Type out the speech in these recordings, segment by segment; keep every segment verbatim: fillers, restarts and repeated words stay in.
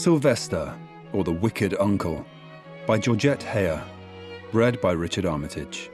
Sylvester, or the Wicked Uncle, by Georgette Heyer, read by Richard Armitage.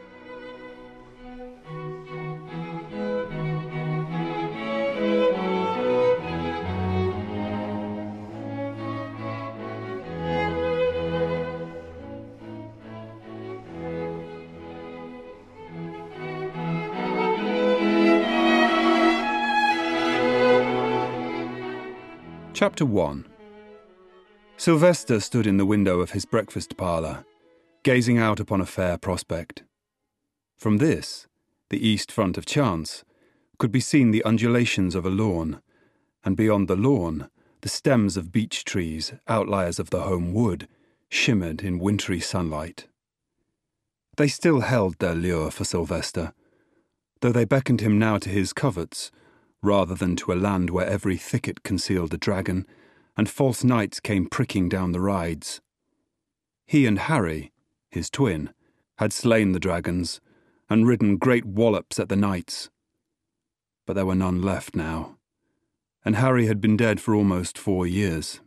Chapter one. Sylvester stood in the window of his breakfast parlour, gazing out upon a fair prospect. From this, the east front of Chance, could be seen the undulations of a lawn, and beyond the lawn, the stems of beech trees, outliers of the home wood, shimmered in wintry sunlight. They still held their lure for Sylvester, though they beckoned him now to his coverts, rather than to a land where every thicket concealed a dragon, and false knights came pricking down the rides. He and Harry, his twin, had slain the dragons, and ridden great wallops at the knights. But there were none left now, and Harry had been dead for almost four years.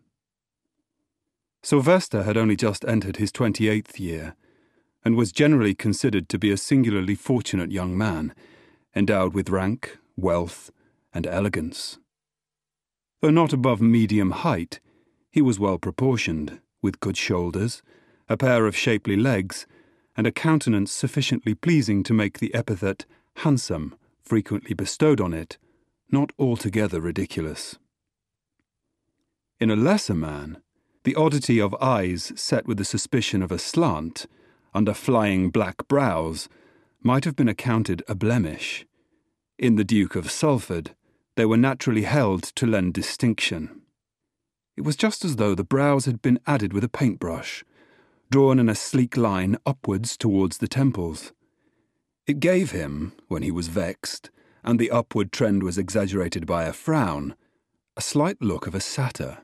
Sylvester had only just entered his twenty-eighth year, and was generally considered to be a singularly fortunate young man, endowed with rank, wealth, and elegance. Though not above medium height, he was well proportioned, with good shoulders, a pair of shapely legs, and a countenance sufficiently pleasing to make the epithet handsome, frequently bestowed on it, not altogether ridiculous. In a lesser man, the oddity of eyes set with the suspicion of a slant, under flying black brows, might have been accounted a blemish. In the Duke of Salford, they were naturally held to lend distinction. It was just as though the brows had been added with a paintbrush, drawn in a sleek line upwards towards the temples. It gave him, when he was vexed, and the upward trend was exaggerated by a frown, a slight look of a satyr.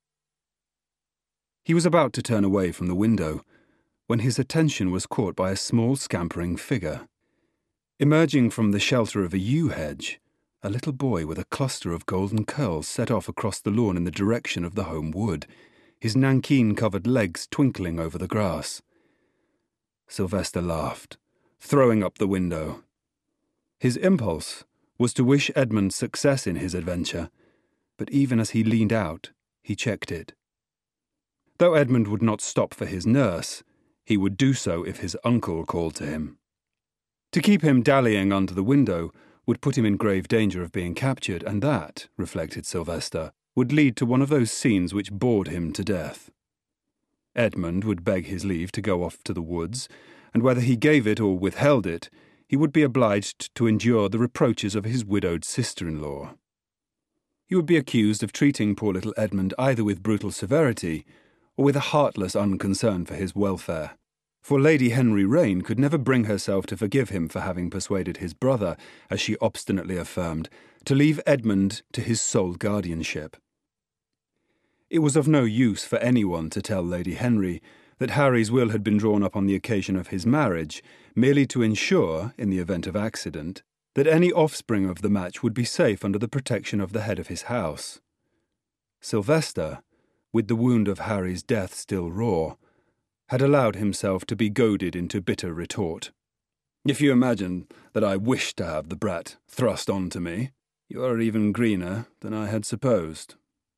He was about to turn away from the window, when his attention was caught by a small scampering figure. Emerging from the shelter of a yew hedge, a little boy with a cluster of golden curls set off across the lawn in the direction of the home wood, his nankeen-covered legs twinkling over the grass. Sylvester laughed, throwing up the window. His impulse was to wish Edmund success in his adventure, but even as he leaned out, he checked it. Though Edmund would not stop for his nurse, he would do so if his uncle called to him. To keep him dallying under the window would put him in grave danger of being captured, and that, reflected Sylvester, would lead to one of those scenes which bored him to death. Edmund would beg his leave to go off to the woods, and whether he gave it or withheld it, he would be obliged to endure the reproaches of his widowed sister-in-law. He would be accused of treating poor little Edmund either with brutal severity or with a heartless unconcern for his welfare. For Lady Henry Rayne could never bring herself to forgive him for having persuaded his brother, as she obstinately affirmed, to leave Edmund to his sole guardianship. It was of no use for anyone to tell Lady Henry that Harry's will had been drawn up on the occasion of his marriage, merely to ensure, in the event of accident, that any offspring of the match would be safe under the protection of the head of his house. Sylvester, with the wound of Harry's death still raw, had allowed himself to be goaded into bitter retort. "If you imagine that I wished to have the brat thrust on to me, you are even greener than I had supposed."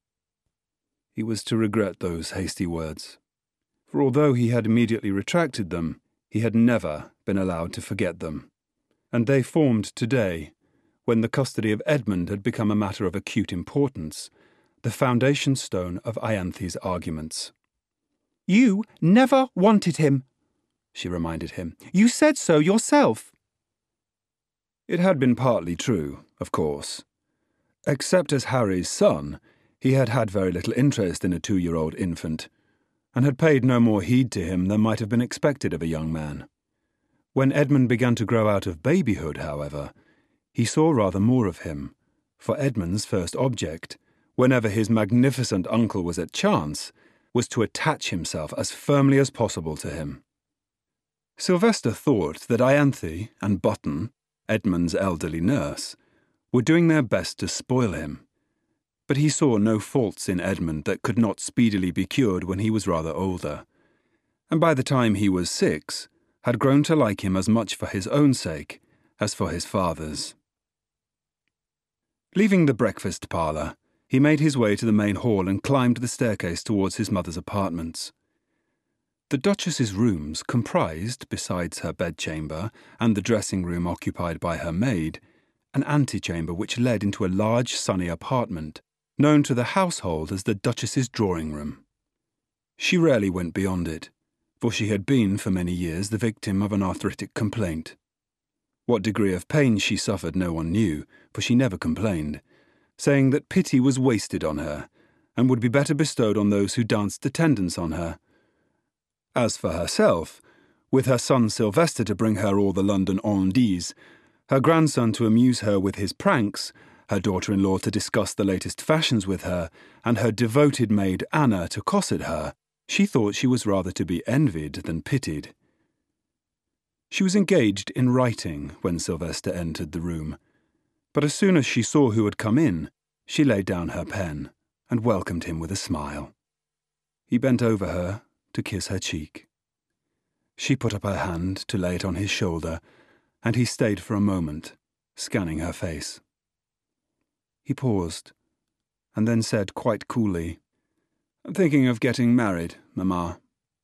He was to regret those hasty words, for although he had immediately retracted them, he had never been allowed to forget them, and they formed today, when the custody of Edmund had become a matter of acute importance, the foundation stone of Ianthe's arguments. "You never wanted him," she reminded him. "You said so yourself." It had been partly true, of course. Except as Harry's son, he had had very little interest in a two-year-old infant, and had paid no more heed to him than might have been expected of a young man. When Edmund began to grow out of babyhood, however, he saw rather more of him, for Edmund's first object, whenever his magnificent uncle was at Chance, was to attach himself as firmly as possible to him. Sylvester thought that Ianthe and Button, Edmund's elderly nurse, were doing their best to spoil him, but he saw no faults in Edmund that could not speedily be cured when he was rather older, and by the time he was six, had grown to like him as much for his own sake as for his father's. Leaving the breakfast parlour, he made his way to the main hall and climbed the staircase towards his mother's apartments. The Duchess's rooms comprised, besides her bedchamber and the dressing-room occupied by her maid, an antechamber which led into a large sunny apartment, known to the household as the Duchess's drawing-room. She rarely went beyond it, for she had been for many years the victim of an arthritic complaint. What degree of pain she suffered no one knew, for she never complained, saying that pity was wasted on her, and would be better bestowed on those who danced attendance on her. As for herself, with her son Sylvester to bring her all the London on-dits, her grandson to amuse her with his pranks, her daughter-in-law to discuss the latest fashions with her, and her devoted maid Anna to cosset her, she thought she was rather to be envied than pitied. She was engaged in writing when Sylvester entered the room, but as soon as she saw who had come in, she laid down her pen and welcomed him with a smile. He bent over her to kiss her cheek. She put up her hand to lay it on his shoulder, and he stayed for a moment, scanning her face. He paused, and then said quite coolly, "I'm thinking of getting married, Mamma."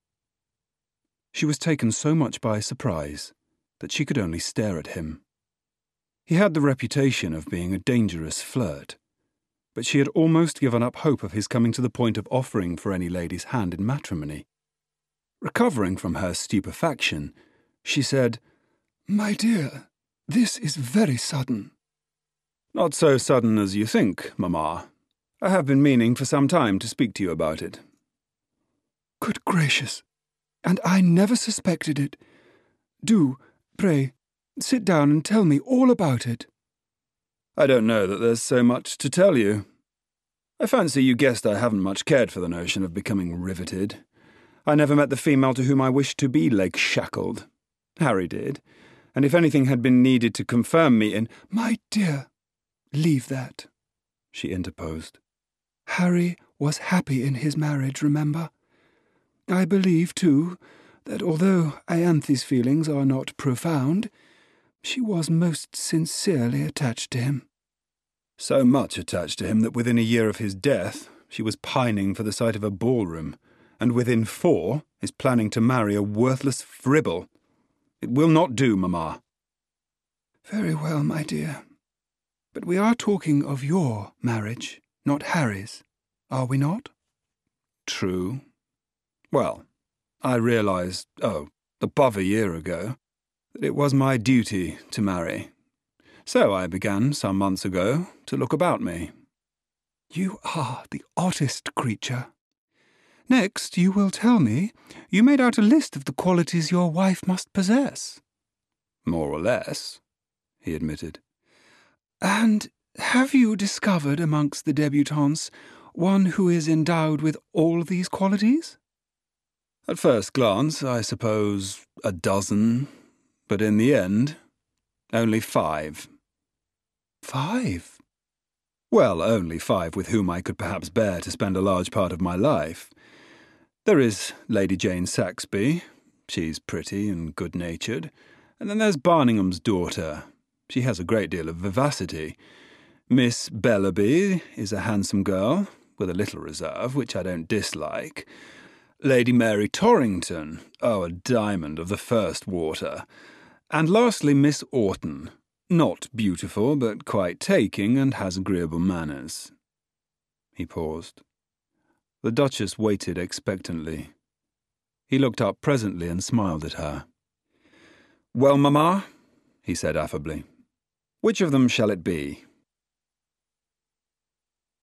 She was taken so much by surprise that she could only stare at him. He had the reputation of being a dangerous flirt, but she had almost given up hope of his coming to the point of offering for any lady's hand in matrimony. Recovering from her stupefaction, she said, "My dear, this is very sudden." "Not so sudden as you think, Mamma. I have been meaning for some time to speak to you about it." "Good gracious! And I never suspected it. Do, pray, sit down and tell me all about it." "I don't know that there's so much to tell you. I fancy you guessed I haven't much cared for the notion of becoming riveted. I never met the female to whom I wished to be leg-shackled. Harry did, and if anything had been needed to confirm me in—" "My dear, leave that," she interposed. "Harry was happy in his marriage, remember. I believe, too, that although Ianthe's feelings are not profound, she was most sincerely attached to him. So much attached to him that within a year of his death she was pining for the sight of a ballroom, and within four is planning to marry a worthless fribble. It will not do, Mamma." "Very well, my dear. But we are talking of your marriage, not Harry's, are we not?" "True. Well, I realized, oh, above a year ago, that it was my duty to marry. So I began, some months ago, to look about me." "You are the oddest creature. Next, you will tell me you made out a list of the qualities your wife must possess." "More or less," he admitted. "And have you discovered amongst the debutantes one who is endowed with all these qualities?" "At first glance, I suppose a dozen, but in the end, only five." "Five?" "Well, only five with whom I could perhaps bear to spend a large part of my life. There is Lady Jane Saxby. She's pretty and good-natured. And then there's Barningham's daughter. She has a great deal of vivacity. Miss Bellaby is a handsome girl, with a little reserve, which I don't dislike. Lady Mary Torrington, oh, a diamond of the first water. And lastly, Miss Orton, not beautiful, but quite taking, and has agreeable manners." He paused. The Duchess waited expectantly. He looked up presently and smiled at her. "Well, Mamma," he said affably, "which of them shall it be?